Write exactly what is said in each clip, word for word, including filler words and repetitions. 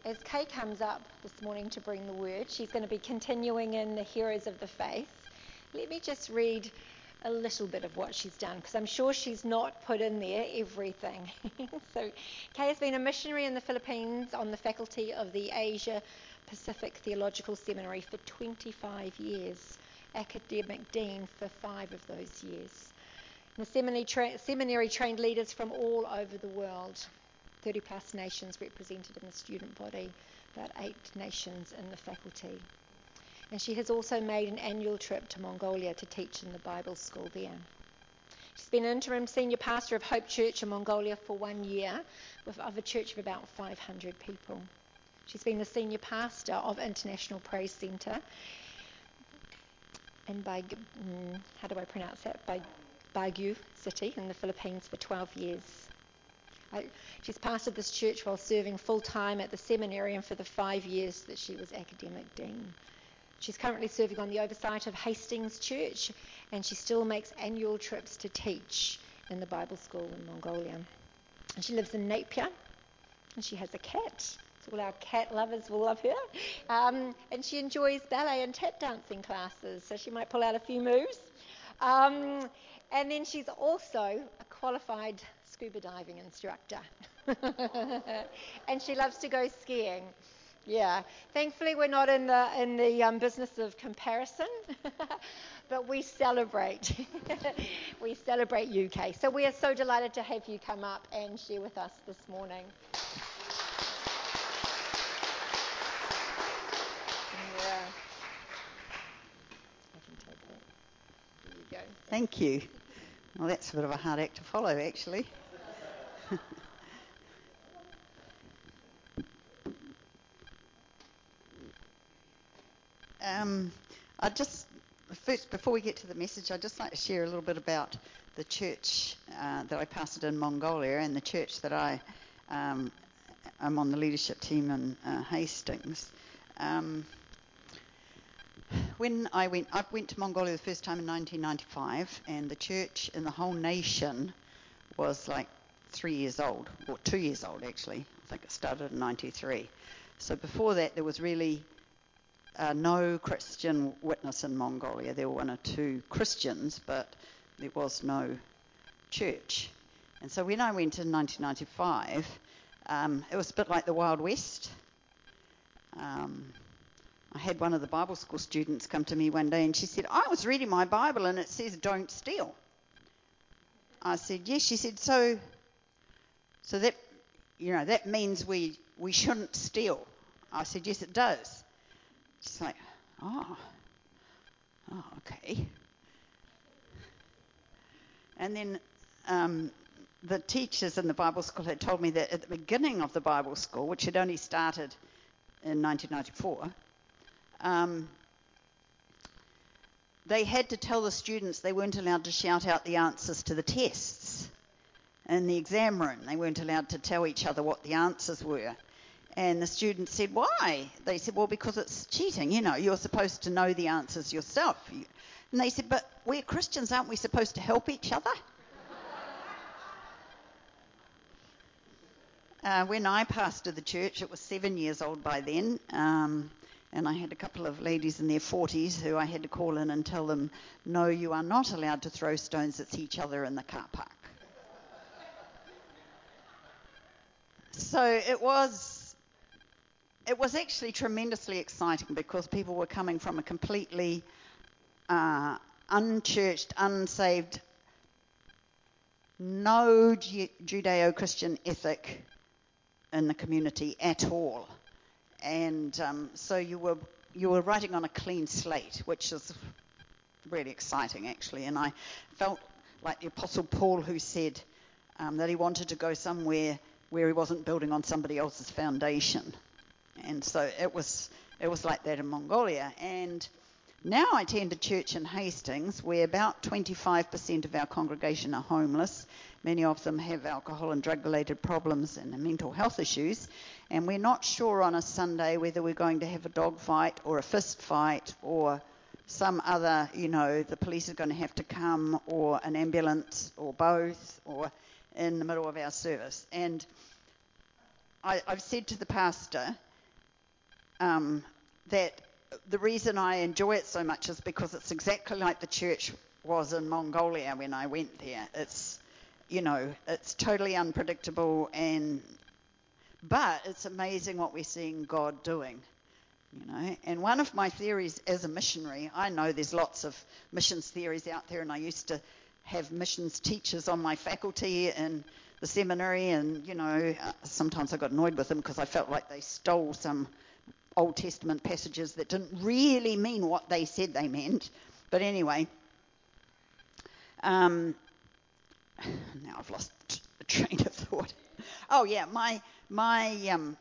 as Kay comes up this morning to bring the word, she's going to be continuing in the Heroes of the Faith. Let me just read a little bit of what she's done, because I'm sure she's not put in there everything. So Kay has been a missionary in the Philippines on the faculty of the Asia Pacific Theological Seminary for twenty-five years, academic dean for five of those years. The seminary, tra- seminary trained leaders from all over the world, thirty plus nations represented in the student body, about eight nations in the faculty. And she has also made an annual trip to Mongolia to teach in the Bible school there. She's been an interim senior pastor of Hope Church in Mongolia for one year, with of a church of about five hundred people. She's been the senior pastor of International Praise Centre in Bag, mm, how do I pronounce that? Bag, Baguio City in the Philippines for twelve years. I, she's pastored this church while serving full-time at the seminary and for the five years that she was academic dean. She's currently serving on the oversight of Hastings Church, and she still makes annual trips to teach in the Bible school in Mongolia. And she lives in Napier, and she has a cat. So all our cat lovers will love her. Um, and she enjoys ballet and tap dancing classes, so she might pull out a few moves. Um, and then she's also a qualified scuba diving instructor. And she loves to go skiing. Yeah, thankfully we're not in the in the um, business of comparison, but we celebrate. We celebrate U K. So we are so delighted to have you come up and share with us this morning. Yeah. I can take that. There you go. Thank you. Well, that's a bit of a hard act to follow, actually. Um, I just, first, before we get to the message, I'd just like to share a little bit about the church uh, that I pastored in Mongolia and the church that I, um, I'm on the leadership team in uh, Hastings. Um, when I went, I went to Mongolia the first time in nineteen ninety-five, and the church in the whole nation was like three years old, or two years old actually. I think it started in ninety-three. So before that, there was really Uh, no Christian witness in Mongolia. There were one or two Christians, but there was no church. And so when I went in nineteen ninety-five, um, it was a bit like the Wild West. Um, I had one of the Bible school students come to me one day and she said, I was reading my Bible and it says don't steal. I said, yes. She said, so so that, you know, that means we, we shouldn't steal. I said, yes, it does. She's like, oh, oh, okay. And then um, the teachers in the Bible school had told me that at the beginning of the Bible school, which had only started in nineteen ninety-four, um, they had to tell the students they weren't allowed to shout out the answers to the tests in the exam room. They weren't allowed to tell each other what the answers were. And the students said, why? They said, well, because it's cheating. You know, you're supposed to know the answers yourself. And they said, but we're Christians, aren't we supposed to help each other? uh, when I pastored the church, it was seven years old by then. Um, and I had a couple of ladies in their forties who I had to call in and tell them, no, you are not allowed to throw stones at each other in the car park. So it was... It was actually tremendously exciting because people were coming from a completely uh, unchurched, unsaved, no Ju- Judeo-Christian ethic in the community at all. And um, so you were you were writing on a clean slate, which is really exciting, actually. And I felt like the Apostle Paul, who said um, that he wanted to go somewhere where he wasn't building on somebody else's foundation. And so it was it was like that in Mongolia. And now I attend a church in Hastings where about twenty-five percent of our congregation are homeless. Many of them have alcohol and drug-related problems and mental health issues. And we're not sure on a Sunday whether we're going to have a dog fight or a fist fight or some other, you know, the police are going to have to come, or an ambulance, or both, or in the middle of our service. And I, I've said to the pastor, um, that the reason I enjoy it so much is because it's exactly like the church was in Mongolia when I went there. It's, you know, it's totally unpredictable, and but it's amazing what we're seeing God doing, you know. And one of my theories as a missionary, I know there's lots of missions theories out there, and I used to have missions teachers on my faculty in the seminary, and, you know, sometimes I got annoyed with them because I felt like they stole some Old Testament passages that didn't really mean what they said they meant. But anyway, um, now I've lost the train of thought. Oh yeah, my my um,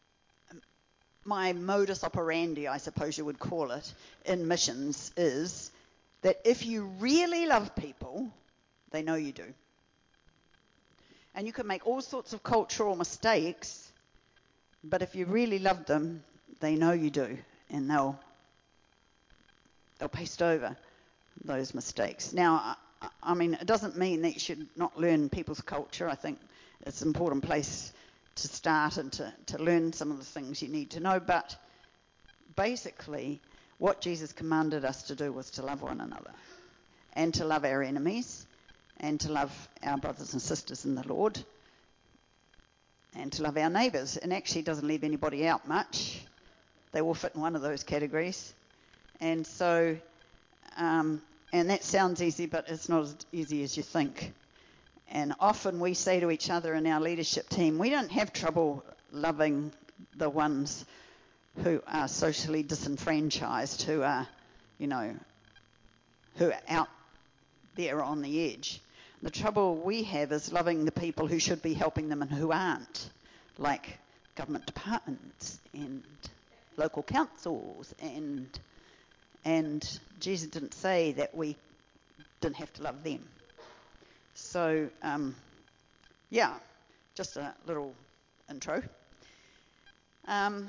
my modus operandi, I suppose you would call it, in missions is that if you really love people, they know you do. And you can make all sorts of cultural mistakes, but if you really love them, they know you do, and they'll they'll paste over those mistakes. Now, I, I mean, it doesn't mean that you should not learn people's culture. I think it's an important place to start and to, to learn some of the things you need to know. But basically, what Jesus commanded us to do was to love one another, and to love our enemies, and to love our brothers and sisters in the Lord, and to love our neighbours. And actually doesn't leave anybody out much. They all fit in one of those categories. And so, um, and that sounds easy, but it's not as easy as you think. And often we say to each other in our leadership team, we don't have trouble loving the ones who are socially disenfranchised, who are, you know, who are out there on the edge. The trouble we have is loving the people who should be helping them and who aren't, like government departments and local councils, and and Jesus didn't say that we didn't have to love them. So, um, yeah, just a little intro. Um,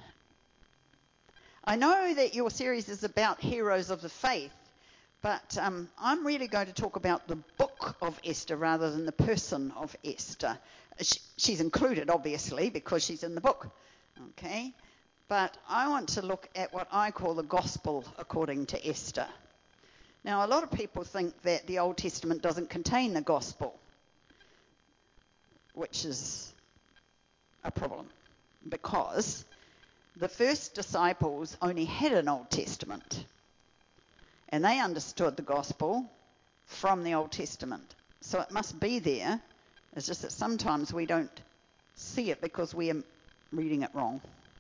I know that your series is about heroes of the faith, but um, I'm really going to talk about the book of Esther rather than the person of Esther. She, she's included, obviously, because she's in the book, okay? But I want to look at what I call the gospel according to Esther. Now, a lot of people think that the Old Testament doesn't contain the gospel, which is a problem, because the first disciples only had an Old Testament, and they understood the gospel from the Old Testament. So it must be there. It's just that sometimes we don't see it because we are reading it wrong.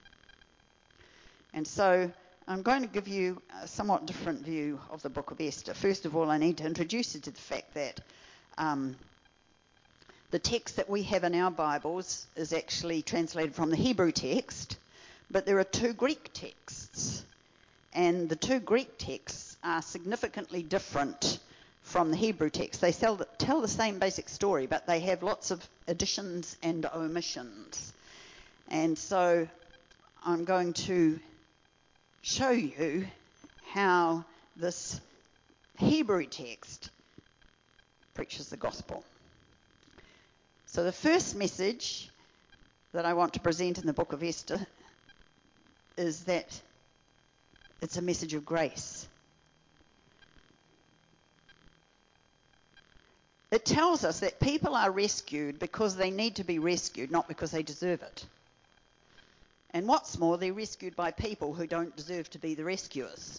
And so I'm going to give you a somewhat different view of the book of Esther. First of all, I need to introduce you to the fact that um, the text that we have in our Bibles is actually translated from the Hebrew text, but there are two Greek texts. And the two Greek texts are significantly different from the Hebrew text. They tell the, tell the same basic story, but they have lots of additions and omissions. And so I'm going to show you how this Hebrew text preaches the gospel. So the first message that I want to present in the book of Esther is that it's a message of grace. It tells us that people are rescued because they need to be rescued, not because they deserve it. And what's more, they're rescued by people who don't deserve to be the rescuers.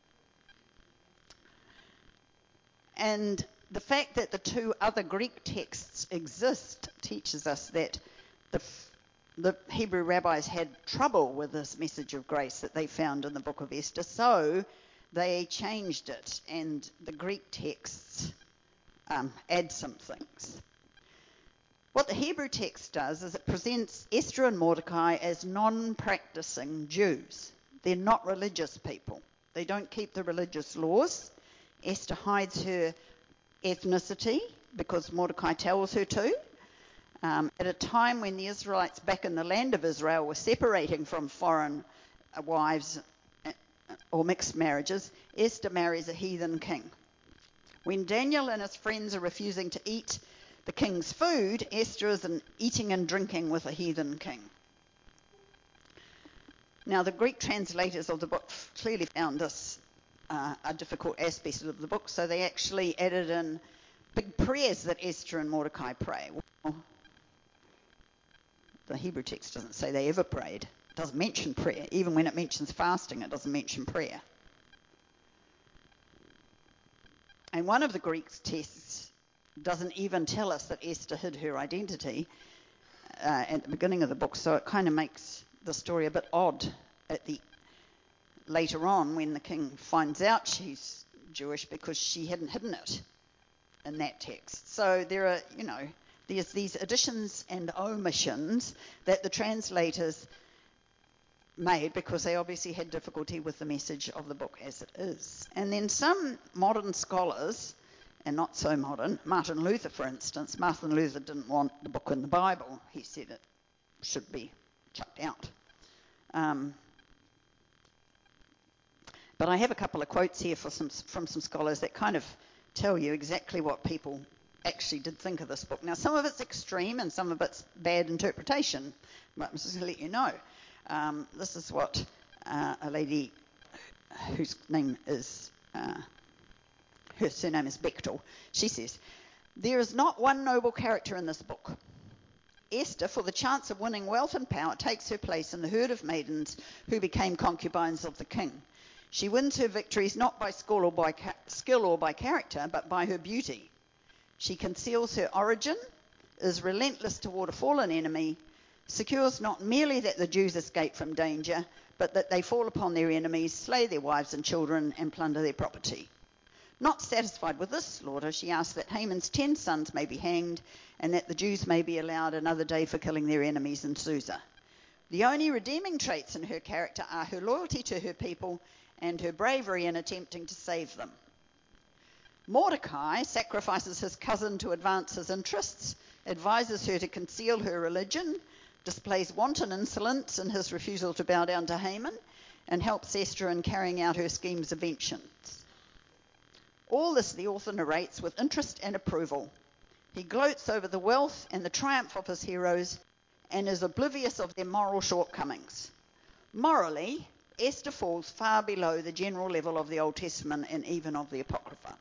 And the fact that the two other Greek texts exist teaches us that the, the Hebrew rabbis had trouble with this message of grace that they found in the book of Esther, so they changed it, and the Greek texts um, add some things. What the Hebrew text does is it presents Esther and Mordecai as non-practicing Jews. They're not religious people. They don't keep the religious laws. Esther hides her ethnicity because Mordecai tells her to. Um, at a time when the Israelites back in the land of Israel were separating from foreign wives or mixed marriages, Esther marries a heathen king. When Daniel and his friends are refusing to eat the king's food, Esther is an eating and drinking with a heathen king. Now, the Greek translators of the book clearly found this uh, a difficult aspect of the book, so they actually added in big prayers that Esther and Mordecai pray. Well, the Hebrew text doesn't say they ever prayed. It doesn't mention prayer. Even when it mentions fasting, it doesn't mention prayer. And one of the Greek texts doesn't even tell us that Esther hid her identity uh, at the beginning of the book, so it kind of makes the story a bit odd at the later on when the king finds out she's Jewish, because she hadn't hidden it in that text. So there are, you know, there's these additions and omissions that the translators made because they obviously had difficulty with the message of the book as it is. And then some modern scholars, and not so modern, Martin Luther, for instance, Martin Luther didn't want the book in the Bible. He said it should be chucked out. Um, but I have a couple of quotes here for some, from some scholars that kind of tell you exactly what people actually did think of this book. Now, some of it's extreme and some of it's bad interpretation, but I'm just going to let you know. Um, this is what uh, a lady whose name is, uh, her surname is Bechtel, she says, "There is not one noble character in this book. Esther, for the chance of winning wealth and power, takes her place in the herd of maidens who became concubines of the king. She wins her victories not by skill or by, ca- skill or by character, but by her beauty. She conceals her origin, is relentless toward a fallen enemy, secures not merely that the Jews escape from danger, but that they fall upon their enemies, slay their wives and children, and plunder their property. Not satisfied with this slaughter, she asks that Haman's ten sons may be hanged, and that the Jews may be allowed another day for killing their enemies in Susa. The only redeeming traits in her character are her loyalty to her people and her bravery in attempting to save them. Mordecai sacrifices his cousin to advance his interests, advises her to conceal her religion, displays wanton insolence in his refusal to bow down to Haman, and helps Esther in carrying out her schemes of vengeance. All this the author narrates with interest and approval. He gloats over the wealth and the triumph of his heroes and is oblivious of their moral shortcomings. Morally, Esther falls far below the general level of the Old Testament and even of the Apocrypha."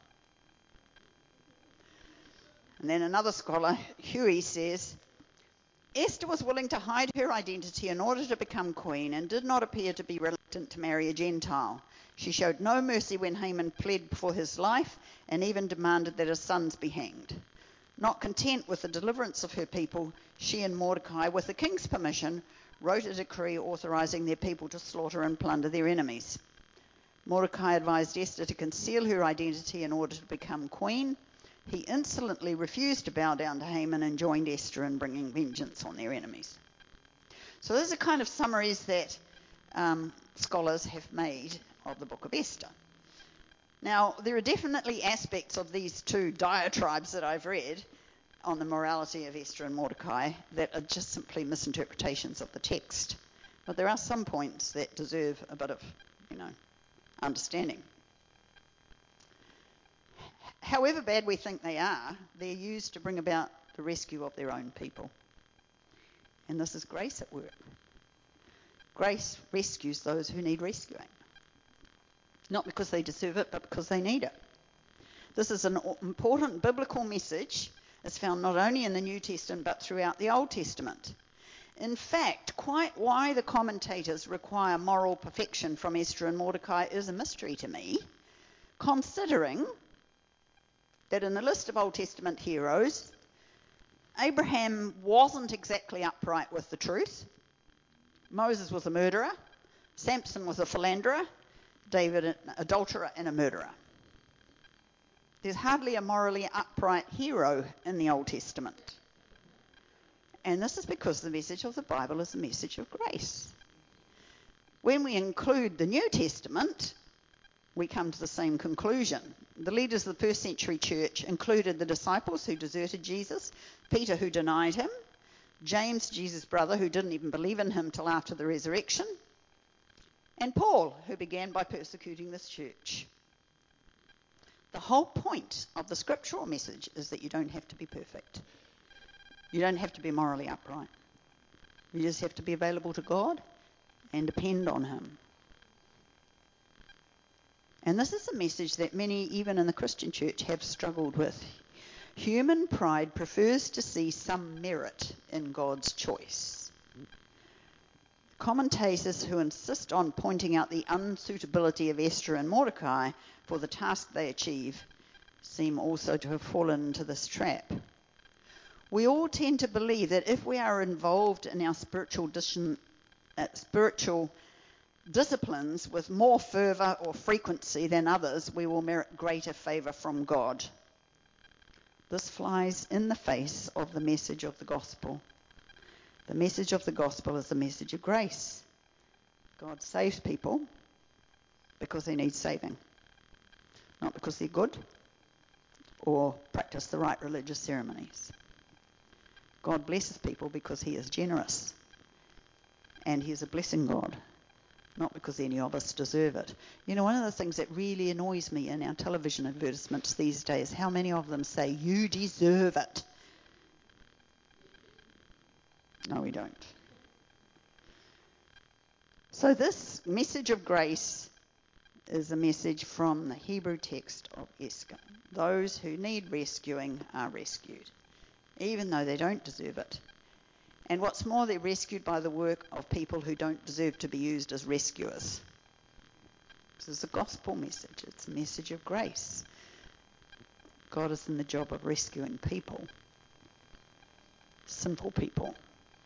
And then another scholar, Huey, says, "Esther was willing to hide her identity in order to become queen and did not appear to be reluctant to marry a Gentile. She showed no mercy when Haman pled for his life and even demanded that his sons be hanged. Not content with the deliverance of her people, she and Mordecai, with the king's permission, wrote a decree authorizing their people to slaughter and plunder their enemies. Mordecai advised Esther to conceal her identity in order to become queen. He insolently refused to bow down to Haman and joined Esther in bringing vengeance on their enemies." So those are kind of summaries that um, scholars have made of the book of Esther. Now, there are definitely aspects of these two diatribes that I've read on the morality of Esther and Mordecai that are just simply misinterpretations of the text. But there are some points that deserve a bit of, you know, understanding. However bad we think they are, they're used to bring about the rescue of their own people. And this is grace at work. Grace rescues those who need rescuing. Not because they deserve it, but because they need it. This is an important biblical message. It's found not only in the New Testament, but throughout the Old Testament. In fact, quite why the commentators require moral perfection from Esther and Mordecai is a mystery to me, considering that in the list of Old Testament heroes, Abraham wasn't exactly upright with the truth. Moses was a murderer. Samson was a philanderer. David an adulterer and a murderer. There's hardly a morally upright hero in the Old Testament. And this is because the message of the Bible is a message of grace. When we include the New Testament, we come to the same conclusion. The leaders of the first century church included the disciples who deserted Jesus, Peter who denied him, James, Jesus' brother, who didn't even believe in him till after the resurrection, and Paul, who began by persecuting this church. The whole point of the scriptural message is that you don't have to be perfect. You don't have to be morally upright. You just have to be available to God and depend on him. And this is a message that many, even in the Christian church, have struggled with. Human pride prefers to see some merit in God's choice. Commentators who insist on pointing out the unsuitability of Esther and Mordecai for the task they achieve seem also to have fallen into this trap. We all tend to believe that if we are involved in our spiritual, dis- uh, spiritual disciplines with more fervour or frequency than others, we will merit greater favour from God. This flies in the face of the message of the gospel. The message of the gospel is the message of grace. God saves people because they need saving, not because they're good or practice the right religious ceremonies. God blesses people because he is generous, and he is a blessing God, not because any of us deserve it. You know, one of the things that really annoys me in our television advertisements these days, how many of them say, "You deserve it." No, we don't. So this message of grace is a message from the Hebrew text of Esther. Those who need rescuing are rescued, even though they don't deserve it. And what's more, they're rescued by the work of people who don't deserve to be used as rescuers. This is a gospel message. It's a message of grace. God is in the job of rescuing people, simple people.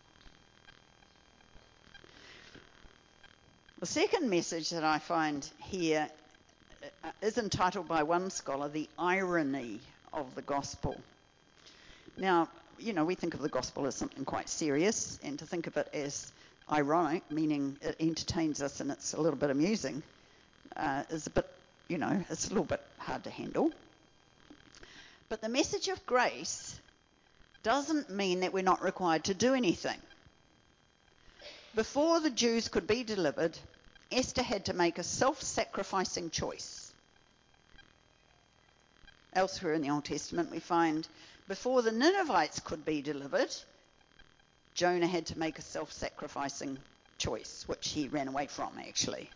The second message that I find here is entitled by one scholar, "The Irony of the Gospel." Now, you know, we think of the gospel as something quite serious, and to think of it as ironic, meaning it entertains us and it's a little bit amusing, uh, is a bit, you know, it's a little bit hard to handle. But the message of grace doesn't mean that we're not required to do anything. Before the Jews could be delivered, Esther had to make a self-sacrificing choice. Elsewhere in the Old Testament we find before the Ninevites could be delivered, Jonah had to make a self-sacrificing choice, which he ran away from actually.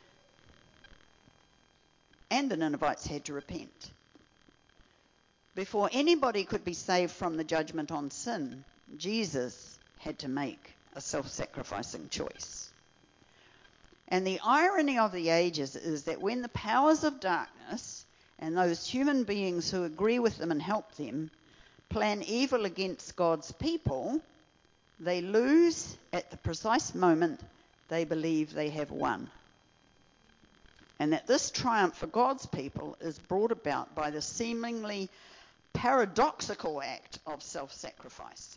And the Ninevites had to repent. Before anybody could be saved from the judgment on sin, Jesus had to make a self-sacrificing choice. And the irony of the ages is that when the powers of darkness and those human beings who agree with them and help them plan evil against God's people, they lose at the precise moment they believe they have won. And that this triumph for God's people is brought about by the seemingly paradoxical act of self-sacrifice.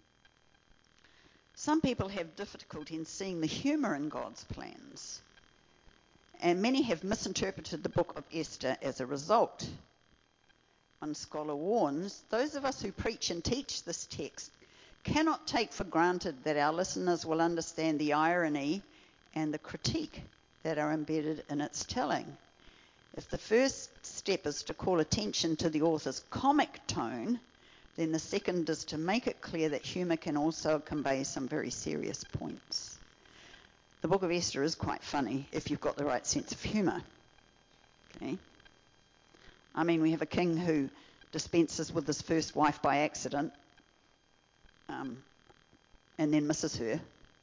Some people have difficulty in seeing the humour in God's plans, and many have misinterpreted the book of Esther as a result. One scholar warns, those of us who preach and teach this text cannot take for granted that our listeners will understand the irony and the critique that are embedded in its telling. If the first step is to call attention to the author's comic tone, then the second is to make it clear that humour can also convey some very serious points. The book of Esther is quite funny if you've got the right sense of humour. Okay? I mean, we have a king who dispenses with his first wife by accident, um, and then misses her,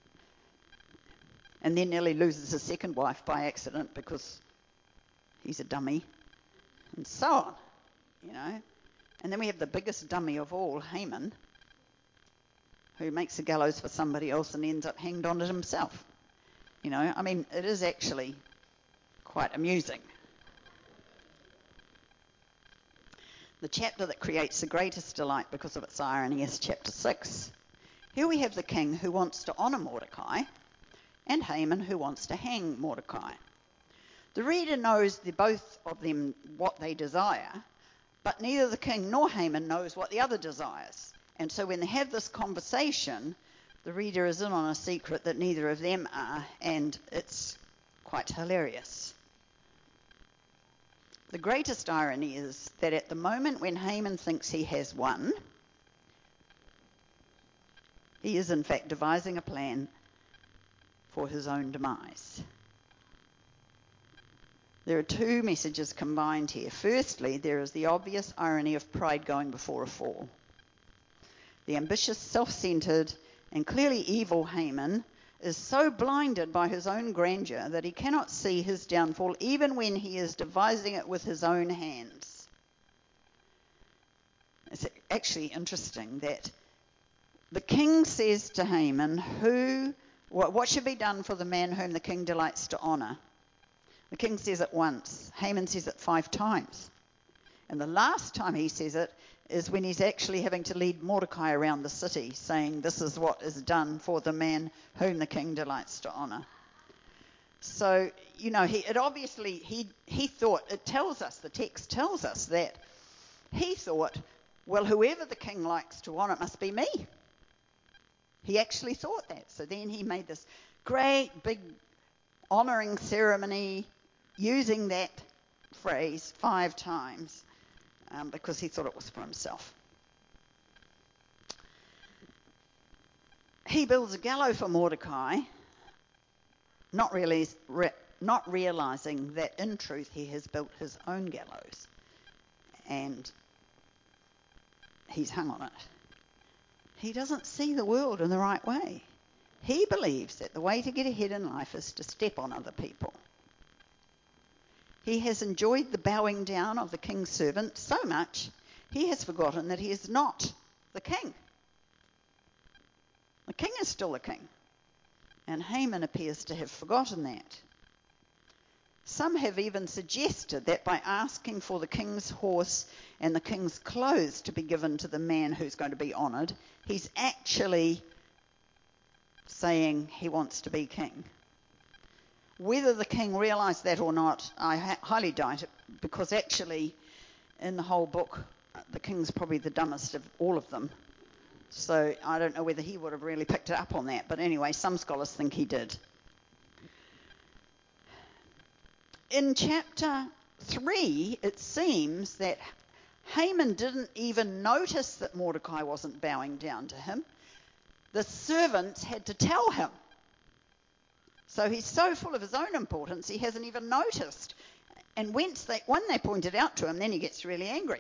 and then nearly loses his second wife by accident because he's a dummy, and so on, you know. And then we have the biggest dummy of all, Haman, who makes a gallows for somebody else and ends up hanged on it himself. You know, I mean, it is actually quite amusing. The chapter that creates the greatest delight because of its irony is chapter six. Here we have the king who wants to honour Mordecai and Haman who wants to hang Mordecai. The reader knows the both of them what they desire, but neither the king nor Haman knows what the other desires. And so when they have this conversation, the reader is in on a secret that neither of them are, and it's quite hilarious. The greatest irony is that at the moment when Haman thinks he has won, he is in fact devising a plan for his own demise. There are two messages combined here. Firstly, there is the obvious irony of pride going before a fall. The ambitious, self-centered, and clearly evil Haman is so blinded by his own grandeur that he cannot see his downfall even when he is devising it with his own hands. It's actually interesting that the king says to Haman, "Who, what, what should be done for the man whom the king delights to honor?" The king says it once. Haman says it five times. And the last time he says it is when he's actually having to lead Mordecai around the city, saying, "This is what is done for the man whom the king delights to honor." So, you know, he, it obviously, he, he thought, it tells us, the text tells us that he thought, well, whoever the king likes to honor must be me. He actually thought that. So then he made this great big honoring ceremony using that phrase five times um, because he thought it was for himself. He builds a gallows for Mordecai, not really, re, not realizing that in truth he has built his own gallows and he's hung on it. He doesn't see the world in the right way. He believes that the way to get ahead in life is to step on other people. He has enjoyed the bowing down of the king's servant so much, he has forgotten that he is not the king. The king is still the king, and Haman appears to have forgotten that. Some have even suggested that by asking for the king's horse and the king's clothes to be given to the man who's going to be honoured, he's actually saying he wants to be king. Whether the king realised that or not, I ha- highly doubt it, because actually in the whole book, the king's probably the dumbest of all of them. So I don't know whether he would have really picked it up on that. But anyway, some scholars think he did. In chapter three, it seems that Haman didn't even notice that Mordecai wasn't bowing down to him. The servants had to tell him. So he's so full of his own importance, he hasn't even noticed. And once they, when they point it out to him, then he gets really angry.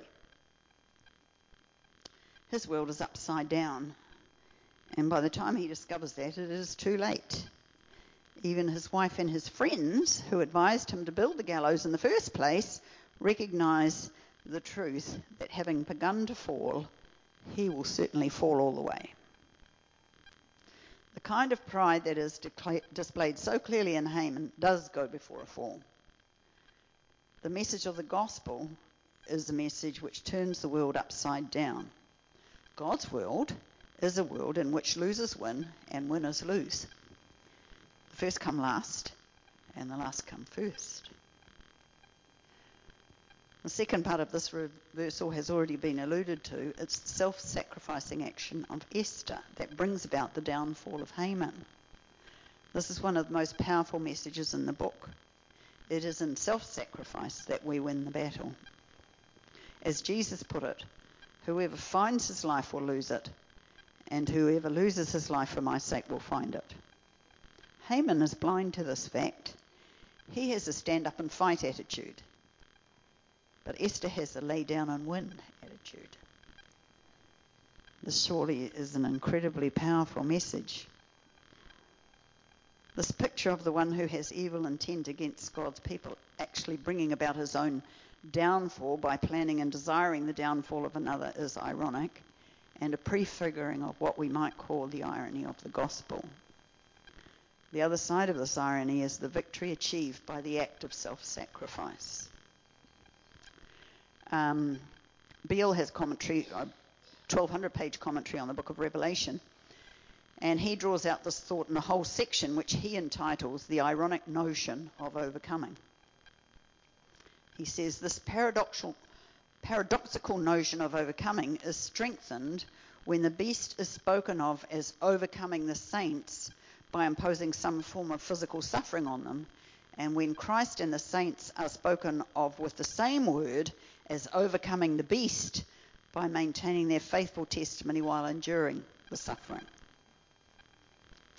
His world is upside down. And by the time he discovers that, it is too late. Even his wife and his friends, who advised him to build the gallows in the first place, recognise the truth that having begun to fall, he will certainly fall all the way. The kind of pride that is decla- displayed so clearly in Haman does go before a fall. The message of the gospel is a message which turns the world upside down. God's world is a world in which losers win and winners lose. The first come last and the last come first. The second part of this reversal has already been alluded to. It's the self-sacrificing action of Esther that brings about the downfall of Haman. This is one of the most powerful messages in the book. It is in self-sacrifice that we win the battle. As Jesus put it, whoever finds his life will lose it, and whoever loses his life for my sake will find it. Haman is blind to this fact. He has a stand-up-and-fight attitude. But Esther has a lay down and win attitude. This surely is an incredibly powerful message. This picture of the one who has evil intent against God's people actually bringing about his own downfall by planning and desiring the downfall of another is ironic and a prefiguring of what we might call the irony of the gospel. The other side of this irony is the victory achieved by the act of self-sacrifice. Um, Beale has commentary, a twelve hundred page commentary on the book of Revelation, and he draws out this thought in a whole section which he entitles The Ironic Notion of Overcoming. He says this paradoxical, paradoxical notion of overcoming is strengthened when the beast is spoken of as overcoming the saints by imposing some form of physical suffering on them, and when Christ and the saints are spoken of with the same word as overcoming the beast by maintaining their faithful testimony while enduring the suffering.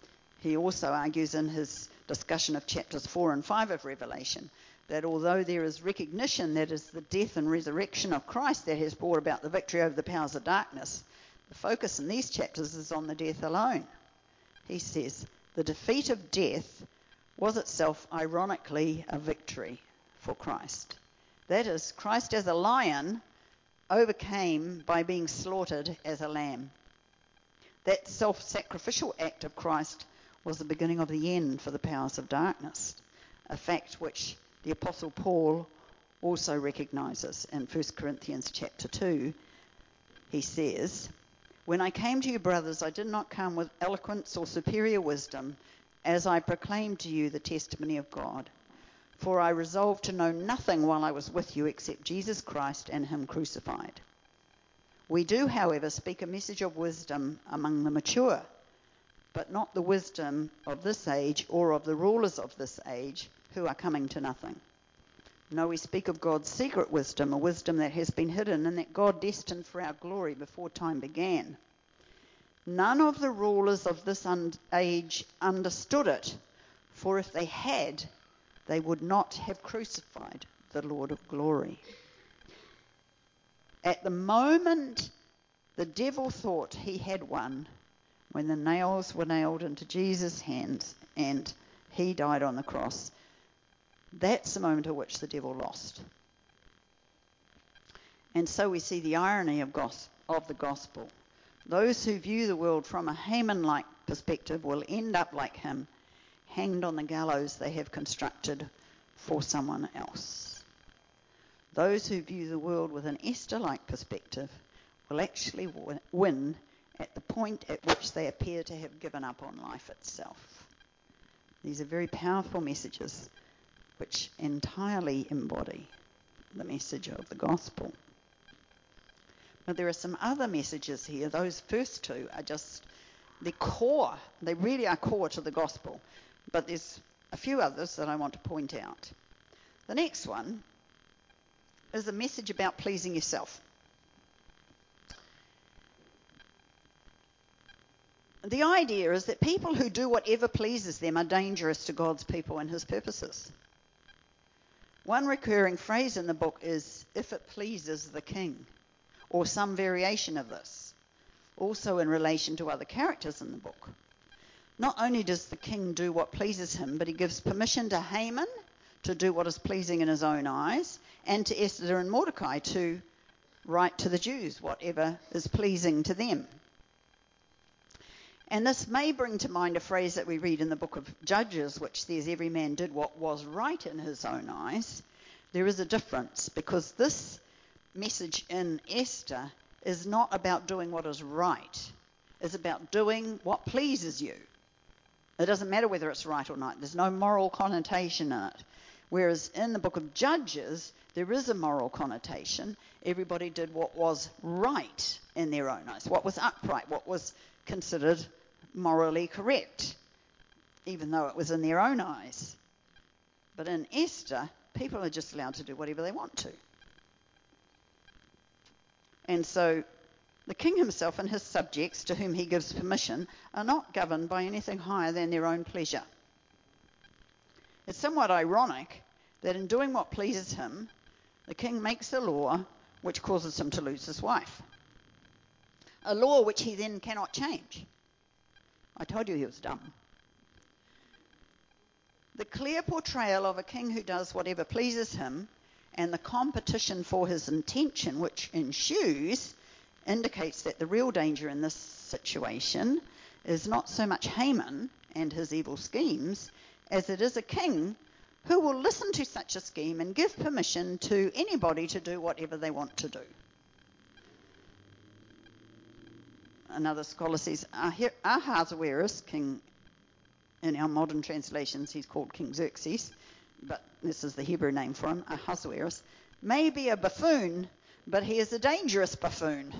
He also argues in his discussion of chapters four and five of Revelation that although there is recognition that it's the death and resurrection of Christ that has brought about the victory over the powers of darkness, the focus in these chapters is on the death alone. He says, the defeat of death was itself, ironically, a victory for Christ. That is, Christ as a lion overcame by being slaughtered as a lamb. That self-sacrificial act of Christ was the beginning of the end for the powers of darkness, a fact which the Apostle Paul also recognizes in First Corinthians chapter two. He says, when I came to you, brothers, I did not come with eloquence or superior wisdom, as I proclaimed to you the testimony of God. For I resolved to know nothing while I was with you except Jesus Christ and him crucified. We do, however, speak a message of wisdom among the mature, but not the wisdom of this age or of the rulers of this age who are coming to nothing. No, we speak of God's secret wisdom, a wisdom that has been hidden and that God destined for our glory before time began. None of the rulers of this un- age understood it, for if they had, they would not have crucified the Lord of glory. At the moment the devil thought he had won, when the nails were nailed into Jesus' hands and he died on the cross, that's the moment at which the devil lost. And so we see the irony of, gos- of the gospel. Those who view the world from a Haman-like perspective will end up like him, hanged on the gallows they have constructed for someone else. Those who view the world with an Esther-like perspective will actually win at the point at which they appear to have given up on life itself. These are very powerful messages which entirely embody the message of the gospel. But there are some other messages here. Those first two are just the core. They really are core to the gospel. But there's a few others that I want to point out. The next one is a message about pleasing yourself. The idea is that people who do whatever pleases them are dangerous to God's people and his purposes. One recurring phrase in the book is, if it pleases the king, or some variation of this, also in relation to other characters in the book. Not only does the king do what pleases him, but he gives permission to Haman to do what is pleasing in his own eyes, and to Esther and Mordecai to write to the Jews whatever is pleasing to them. And this may bring to mind a phrase that we read in the book of Judges, which says every man did what was right in his own eyes. There is a difference, because this message in Esther is not about doing what is right. It's about doing what pleases you. It doesn't matter whether it's right or not. There's no moral connotation in it. Whereas in the book of Judges, there is a moral connotation. Everybody did what was right in their own eyes, what was upright, what was considered morally correct, even though it was in their own eyes. But in Esther, people are just allowed to do whatever they want to. And so the king himself and his subjects, to whom he gives permission, are not governed by anything higher than their own pleasure. It's somewhat ironic that in doing what pleases him, the king makes a law which causes him to lose his wife. A law which he then cannot change. I told you he was dumb. The clear portrayal of a king who does whatever pleases him and the competition for his intention which ensues indicates that the real danger in this situation is not so much Haman and his evil schemes as it is a king who will listen to such a scheme and give permission to anybody to do whatever they want to do. Another scholar says, Ahasuerus, king, in our modern translations he's called King Xerxes, but this is the Hebrew name for him, Ahasuerus, may be a buffoon, but he is a dangerous buffoon.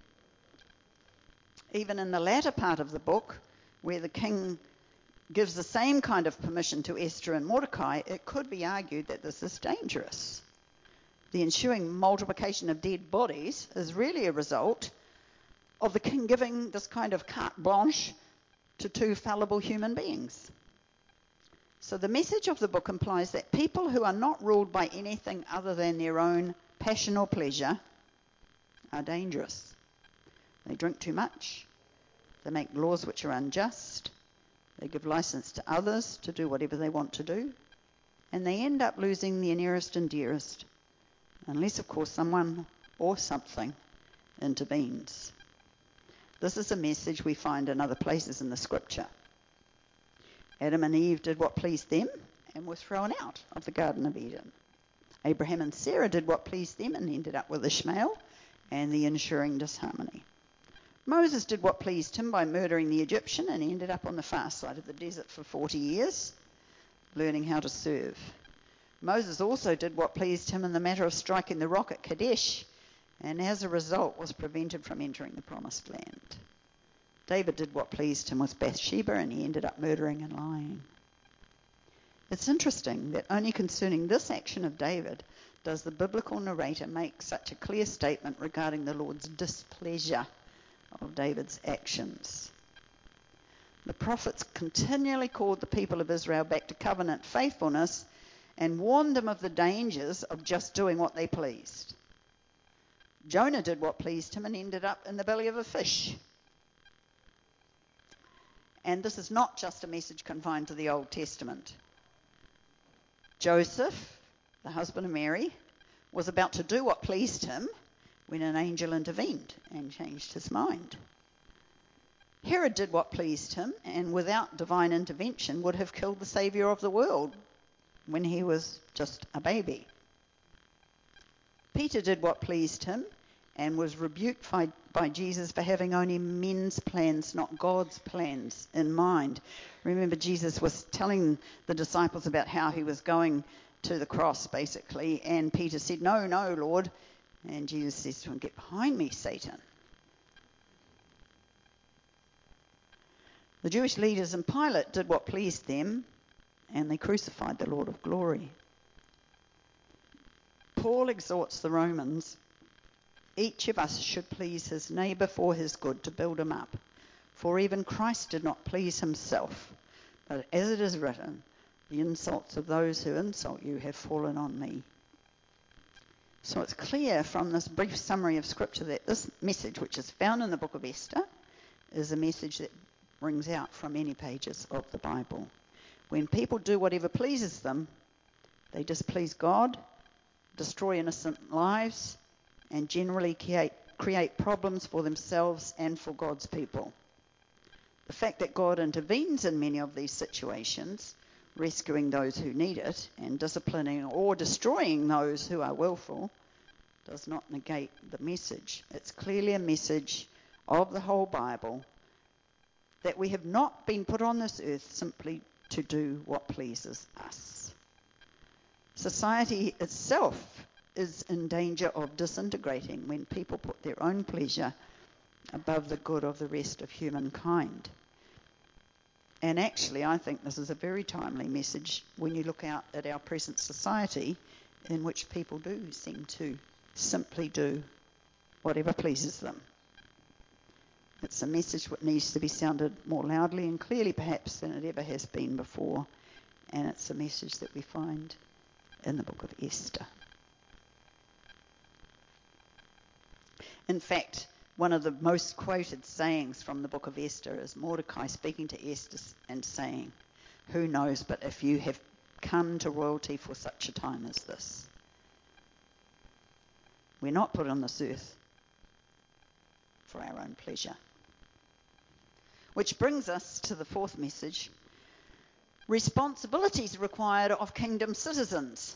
Even in the latter part of the book, where the king gives the same kind of permission to Esther and Mordecai, it could be argued that this is dangerous. The ensuing multiplication of dead bodies is really a result of the king giving this kind of carte blanche to two fallible human beings. So the message of the book implies that people who are not ruled by anything other than their own passion or pleasure are dangerous. They drink too much. They make laws which are unjust. They give license to others to do whatever they want to do. And they end up losing their nearest and dearest. Unless, of course, someone or something intervenes. This is a message we find in other places in the scripture. Adam and Eve did what pleased them and were thrown out of the Garden of Eden. Abraham and Sarah did what pleased them and ended up with Ishmael and the ensuing disharmony. Moses did what pleased him by murdering the Egyptian and ended up on the far side of the desert for forty years, learning how to serve. Moses also did what pleased him in the matter of striking the rock at Kadesh, and as a result was prevented from entering the promised land. David did what pleased him with Bathsheba, and he ended up murdering and lying. It's interesting that only concerning this action of David does the biblical narrator make such a clear statement regarding the Lord's displeasure of David's actions. The prophets continually called the people of Israel back to covenant faithfulness and warned them of the dangers of just doing what they pleased. Jonah did what pleased him and ended up in the belly of a fish. And this is not just a message confined to the Old Testament. Joseph, the husband of Mary, was about to do what pleased him when an angel intervened and changed his mind. Herod did what pleased him and without divine intervention would have killed the Saviour of the world when he was just a baby. Peter did what pleased him and was rebuked by, by Jesus for having only men's plans, not God's plans, in mind. Remember, Jesus was telling the disciples about how he was going to the cross, basically, and Peter said, "No, no, Lord." And Jesus says to him, "Get behind me, Satan." The Jewish leaders and Pilate did what pleased them, and they crucified the Lord of glory. Paul exhorts the Romans, "Each of us should please his neighbour for his good, to build him up. For even Christ did not please himself, but as it is written, the insults of those who insult you have fallen on me." So it's clear from this brief summary of Scripture that this message, which is found in the book of Esther, is a message that rings out from many pages of the Bible. When people do whatever pleases them, they displease God, destroy innocent lives, and generally create, create problems for themselves and for God's people. The fact that God intervenes in many of these situations, rescuing those who need it and disciplining or destroying those who are willful, does not negate the message. It's clearly a message of the whole Bible that we have not been put on this earth simply to do what pleases us. Society itself is in danger of disintegrating when people put their own pleasure above the good of the rest of humankind. And actually, I think this is a very timely message when you look out at our present society, in which people do seem to simply do whatever pleases them. It's a message that needs to be sounded more loudly and clearly perhaps than it ever has been before, and it's a message that we find in the book of Esther. In fact, one of the most quoted sayings from the book of Esther is Mordecai speaking to Esther and saying, "Who knows but if you have come to royalty for such a time as this?" We're not put on this earth for our own pleasure. Which brings us to the fourth message: responsibilities required of kingdom citizens.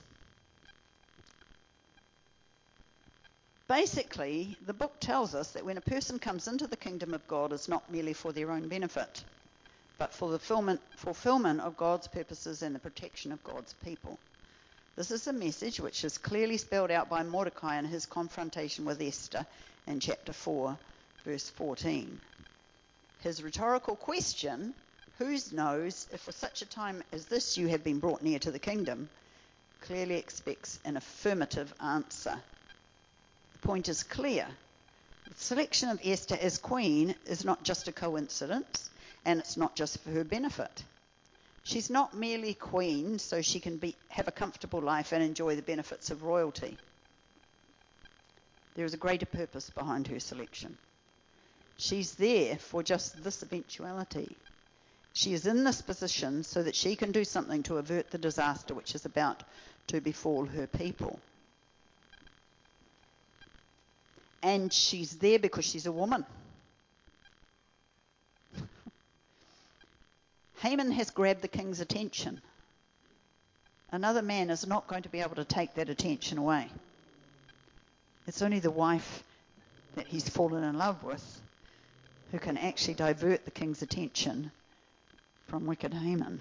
Basically, the book tells us that when a person comes into the kingdom of God, it's not merely for their own benefit, but for the fulfillment, fulfillment of God's purposes and the protection of God's people. This is a message which is clearly spelled out by Mordecai in his confrontation with Esther in chapter four, verse fourteen. His rhetorical question, "Whose knows if for such a time as this you have been brought near to the kingdom?" clearly expects an affirmative answer. The point is clear. The selection of Esther as queen is not just a coincidence, and it's not just for her benefit. She's not merely queen so she can be, have a comfortable life and enjoy the benefits of royalty. There is a greater purpose behind her selection. She's there for just this eventuality. She is in this position so that she can do something to avert the disaster which is about to befall her people. And she's there because she's a woman. Haman has grabbed the king's attention. Another man is not going to be able to take that attention away. It's only the wife that he's fallen in love with who can actually divert the king's attention from wicked Haman.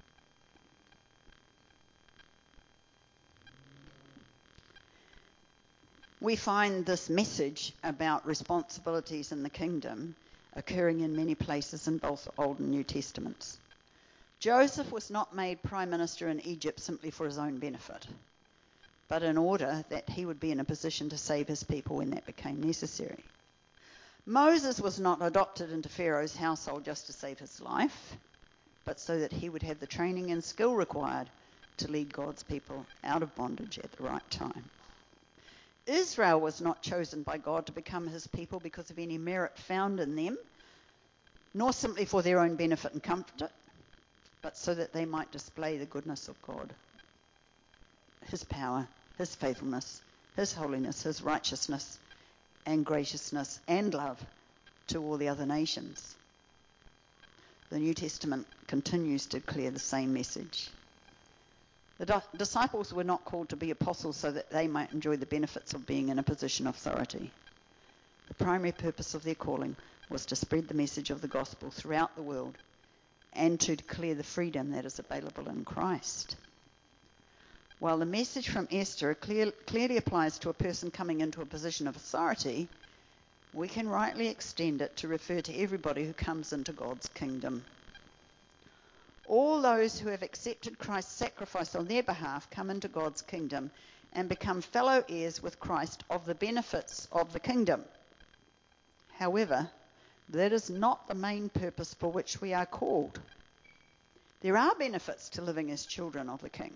We find this message about responsibilities in the kingdom occurring in many places in both Old and New Testaments. Joseph was not made prime minister in Egypt simply for his own benefit, but in order that he would be in a position to save his people when that became necessary. Moses was not adopted into Pharaoh's household just to save his life, but so that he would have the training and skill required to lead God's people out of bondage at the right time. Israel was not chosen by God to become his people because of any merit found in them, nor simply for their own benefit and comfort, but so that they might display the goodness of God, his power, his faithfulness, his holiness, his righteousness, and graciousness and love to all the other nations. The New Testament continues to declare the same message. The di- disciples were not called to be apostles so that they might enjoy the benefits of being in a position of authority. The primary purpose of their calling was to spread the message of the gospel throughout the world and to declare the freedom that is available in Christ. While the message from Esther clear, clearly applies to a person coming into a position of authority, we can rightly extend it to refer to everybody who comes into God's kingdom. All those who have accepted Christ's sacrifice on their behalf come into God's kingdom and become fellow heirs with Christ of the benefits of the kingdom. However, that is not the main purpose for which we are called. There are benefits to living as children of the King,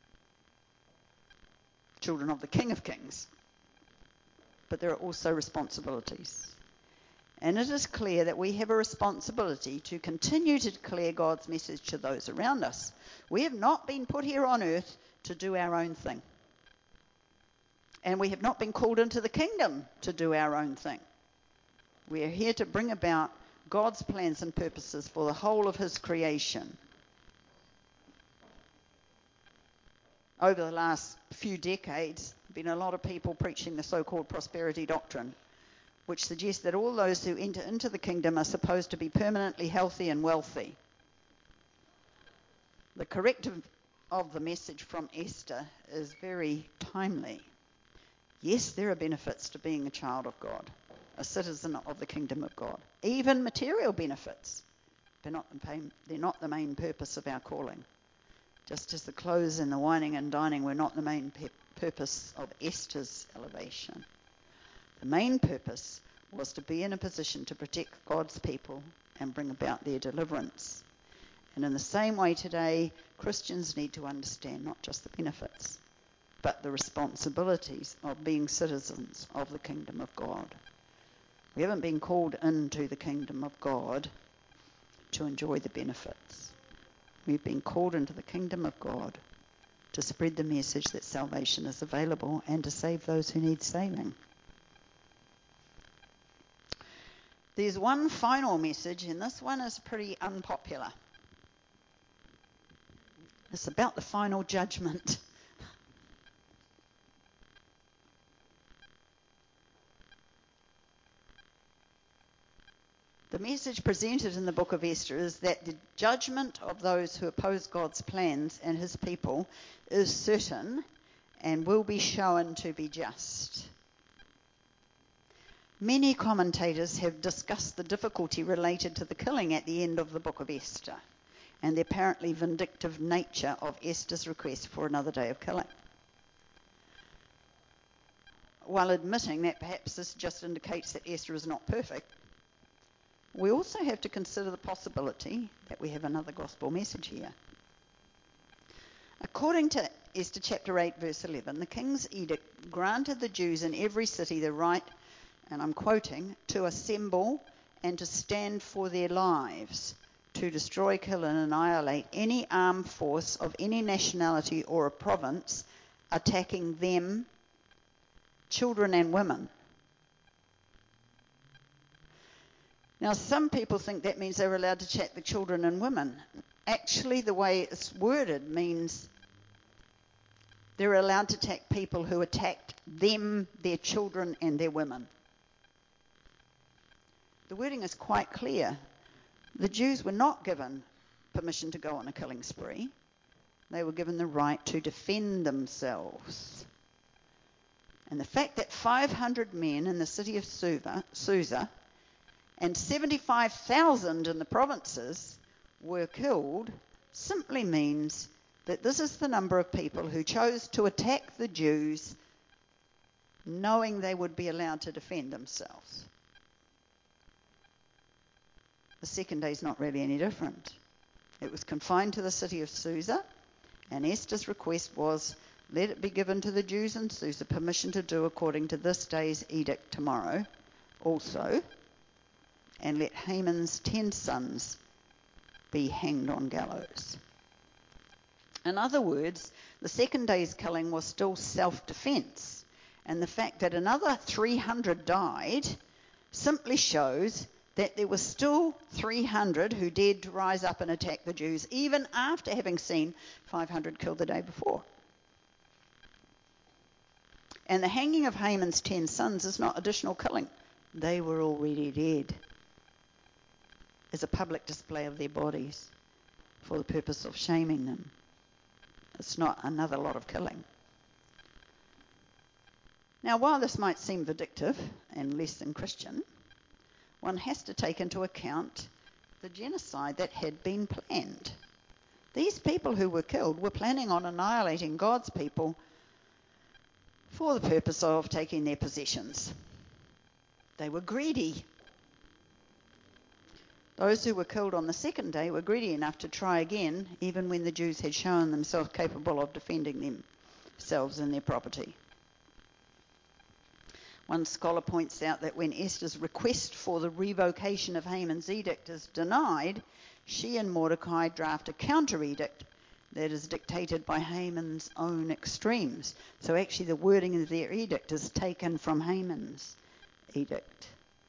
children of the King of Kings, but there are also responsibilities. And it is clear that we have a responsibility to continue to declare God's message to those around us. We have not been put here on earth to do our own thing. And we have not been called into the kingdom to do our own thing. We are here to bring about God's plans and purposes for the whole of his creation. Over the last few decades, there have been a lot of people preaching the so-called prosperity doctrine, which suggests that all those who enter into the kingdom are supposed to be permanently healthy and wealthy. The corrective of the message from Esther is very timely. Yes, there are benefits to being a child of God, a citizen of the kingdom of God, even material benefits. They're not the main, they're not the main purpose of our calling. Just as the clothes and the wining and dining were not the main pe- purpose of Esther's elevation. The main purpose was to be in a position to protect God's people and bring about their deliverance. And in the same way today, Christians need to understand not just the benefits, but the responsibilities of being citizens of the kingdom of God. We haven't been called into the kingdom of God to enjoy the benefits. We've been called into the kingdom of God to spread the message that salvation is available and to save those who need saving. There's one final message, and this one is pretty unpopular. It's about the final judgment. The message presented in the book of Esther is that the judgment of those who oppose God's plans and his people is certain and will be shown to be just. Many commentators have discussed the difficulty related to the killing at the end of the book of Esther and the apparently vindictive nature of Esther's request for another day of killing, while admitting that perhaps this just indicates that Esther is not perfect. we also have to consider the possibility that we have another gospel message here. According to Esther chapter eight, verse eleven, the king's edict granted the Jews in every city the right, and I'm quoting, to assemble and to stand for their lives, to destroy, kill, and annihilate any armed force of any nationality or a province attacking them, children and women. Now, some people think that means they're allowed to attack the children and women. Actually, the way it's worded means they're allowed to attack people who attacked them, their children, and their women. The wording is quite clear. The Jews were not given permission to go on a killing spree. They were given the right to defend themselves. And the fact that five hundred men in the city of Susa, Susa and seventy-five thousand in the provinces were killed simply means that this is the number of people who chose to attack the Jews knowing they would be allowed to defend themselves. The second day is not really any different. It was confined to the city of Susa, and Esther's request was, let it be given to the Jews in Susa permission to do according to this day's edict tomorrow also, and let Haman's ten sons be hanged on gallows. In other words, the second day's killing was still self-defense, and the fact that another three hundred died simply shows that there were still three hundred who dared to rise up and attack the Jews, even after having seen five hundred killed the day before. And the hanging of Haman's ten sons is not additional killing. They were already dead, as a public display of their bodies for the purpose of shaming them. It's not another lot of killing. Now, while this might seem vindictive and less than Christian, one has to take into account the genocide that had been planned. These people who were killed were planning on annihilating God's people for the purpose of taking their possessions. They were greedy. Those who were killed on the second day were greedy enough to try again, even when the Jews had shown themselves capable of defending themselves and their property. One scholar points out that when Esther's request for the revocation of Haman's edict is denied, she and Mordecai draft a counter-edict that is dictated by Haman's own extremes. So actually the wording of their edict is taken from Haman's edict.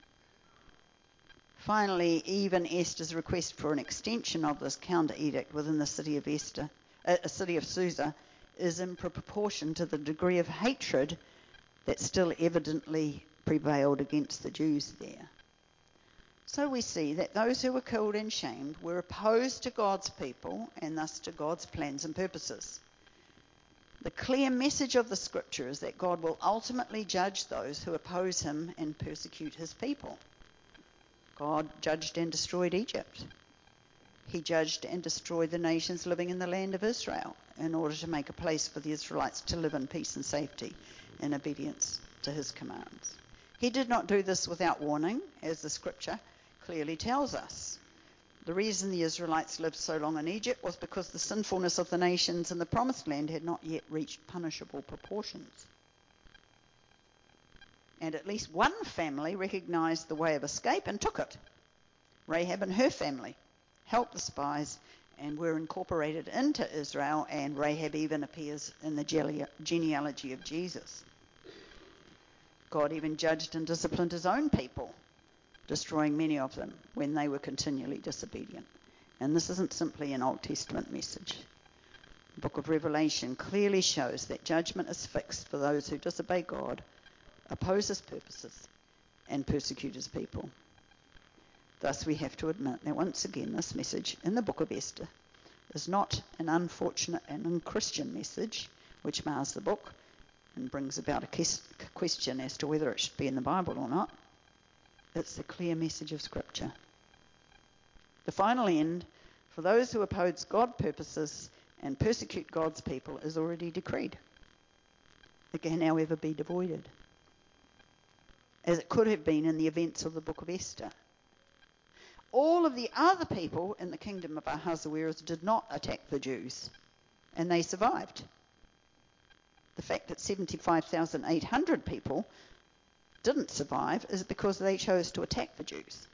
Finally, even Esther's request for an extension of this counter-edict within the city of Esther, uh, city of Susa, is in proportion to the degree of hatred that still evidently prevailed against the Jews there. So we see that those who were killed and shamed were opposed to God's people and thus to God's plans and purposes. The clear message of the scripture is that God will ultimately judge those who oppose him and persecute his people. God judged and destroyed Egypt. He judged and destroyed the nations living in the land of Israel in order to make a place for the Israelites to live in peace and safety in obedience to his commands. He did not do this without warning, as the scripture clearly tells us. The reason the Israelites lived so long in Egypt was because the sinfulness of the nations in the promised land had not yet reached punishable proportions. And at least one family recognized the way of escape and took it. Rahab and her family helped the spies and were incorporated into Israel, and Rahab even appears in the genealogy of Jesus. God even judged and disciplined his own people, destroying many of them when they were continually disobedient. And this isn't simply an Old Testament message. The book of Revelation clearly shows that judgment is fixed for those who disobey God, oppose his purposes, and persecute his people. Thus we have to admit that once again this message in the book of Esther is not an unfortunate and unchristian message which mars the book and brings about a question as to whether it should be in the Bible or not. It's the clear message of Scripture. The final end for those who oppose God's purposes and persecute God's people is already decreed. It can, however, be avoided, as it could have been in the events of the book of Esther. all of the other people in the kingdom of Ahasuerus did not attack the Jews, and they survived. The fact that seventy-five thousand eight hundred people didn't survive is because they chose to attack the Jews.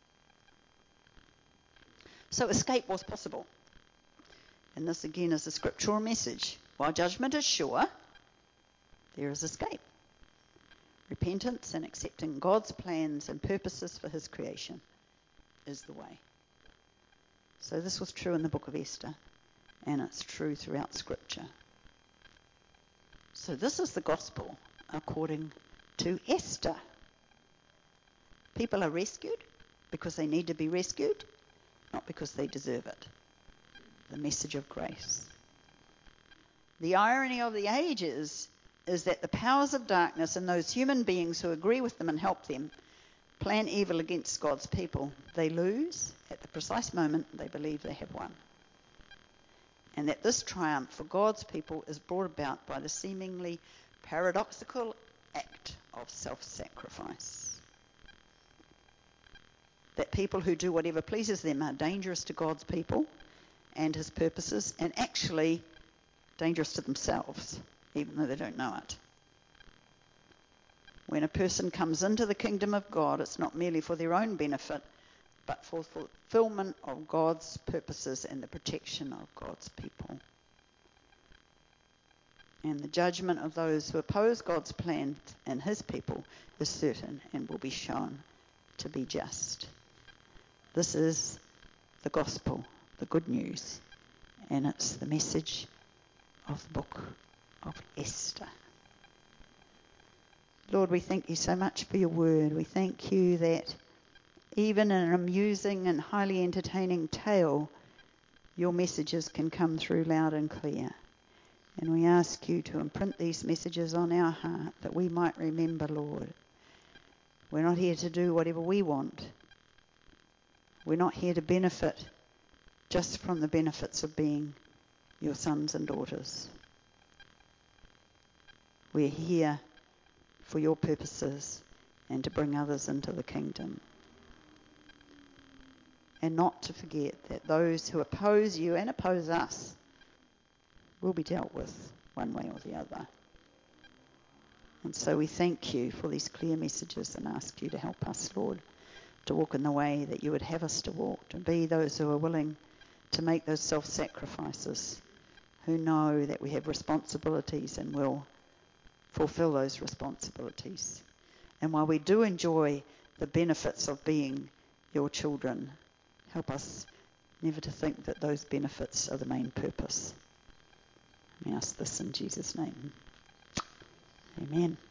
So escape was possible. And this again is a scriptural message. While judgment is sure, there is escape. Repentance and accepting God's plans and purposes for his creation is the way. So this was true in the book of Esther, and it's true throughout Scripture. So this is the gospel according to Esther. People are rescued because they need to be rescued, not because they deserve it. The message of grace. The irony of the ages is that the powers of darkness and those human beings who agree with them and help them plan evil against God's people. They lose at the precise moment they believe they have won. And that this triumph for God's people is brought about by the seemingly paradoxical act of self-sacrifice. That people who do whatever pleases them are dangerous to God's people and his purposes, and actually dangerous to themselves, even though they don't know it. When a person comes into the kingdom of God, it's not merely for their own benefit, but for fulfillment of God's purposes and the protection of God's people. And the judgment of those who oppose God's plan and his people is certain and will be shown to be just. This is the gospel, the good news, and it's the message of the book of Esther. Lord, we thank you so much for your word. We thank you that even in an amusing and highly entertaining tale, your messages can come through loud and clear. And we ask you to imprint these messages on our heart that we might remember, Lord. We're not here to do whatever we want. We're not here to benefit just from the benefits of being your sons and daughters. We're here for your purposes and to bring others into the kingdom. And not to forget that those who oppose you and oppose us will be dealt with one way or the other. And so we thank you for these clear messages and ask you to help us, Lord, to walk in the way that you would have us to walk, to be those who are willing to make those self-sacrifices, who know that we have responsibilities and will fulfill those responsibilities. And while we do enjoy the benefits of being your children, help us never to think that those benefits are the main purpose. We ask this in Jesus' name. Amen.